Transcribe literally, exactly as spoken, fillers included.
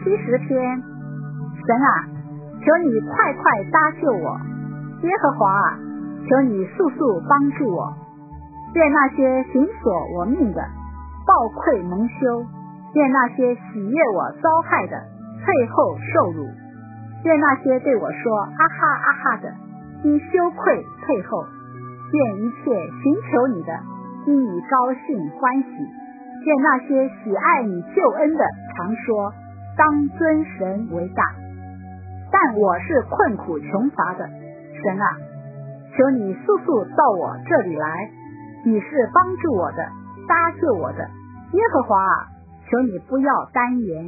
七十篇。神啊，求你快快搭救我，耶和华啊，求你速速帮助我。愿那些寻索我命的暴愧蒙羞，愿那些喜悦我遭害的退后受辱，愿那些对我说啊哈啊哈的因羞愧退后，愿一切寻求你的因你高兴欢喜，愿那些喜爱你救恩的常说当尊神为大。但我是困苦穷乏的，神啊，求你速速到我这里来，你是帮助我的搭救我的，耶和华啊，求你不要单言。